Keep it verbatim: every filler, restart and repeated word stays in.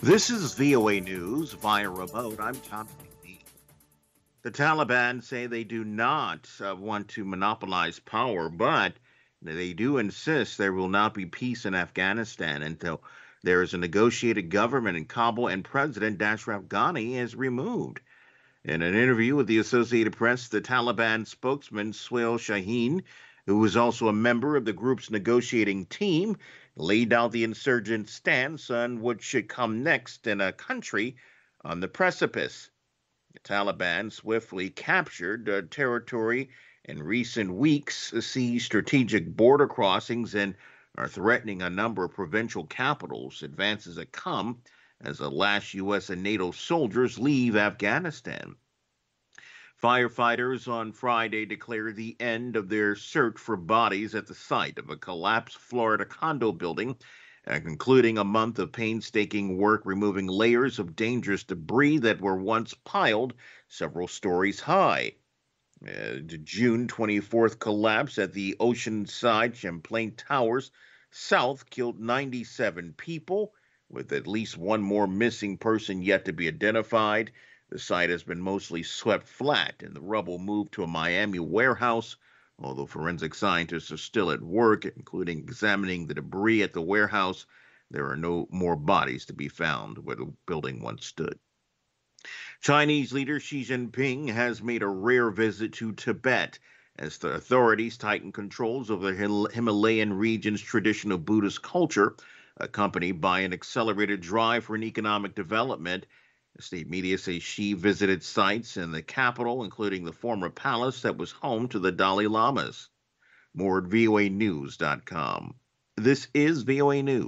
This is V O A News via remote. I'm Tom McNeil. The Taliban say they do not uh, want to monopolize power, but they do insist there will not be peace in Afghanistan until there is a negotiated government in Kabul and President Ashraf Ghani is removed. In an interview with the Associated Press, the Taliban spokesman Suhail Shaheen, who is also a member of the group's negotiating team, laid out the insurgent stance on what should come next in a country on the precipice. The Taliban swiftly captured uh, territory in recent weeks, seized strategic border crossings, and are threatening a number of provincial capitals. Advances that come as the last U S and NATO soldiers leave Afghanistan. Firefighters on Friday declared the end of their search for bodies at the site of a collapsed Florida condo building, uh, concluding a month of painstaking work removing layers of dangerous debris that were once piled several stories high. Uh, the June twenty-fourth collapse at the Oceanside Champlain Towers South killed ninety-seven people, with at least one more missing person yet to be identified. The site has been mostly swept flat and the rubble moved to a Miami warehouse, although forensic scientists are still at work, including examining the debris at the warehouse. There are no more bodies to be found where the building once stood. Chinese leader Xi Jinping has made a rare visit to Tibet as the authorities tighten controls over the Himalayan region's traditional Buddhist culture, accompanied by an accelerated drive for an economic development. State media say Xi visited sites in the capital, including the former palace that was home to the Dalai Lamas. More at V O A news dot com. This is V O A News.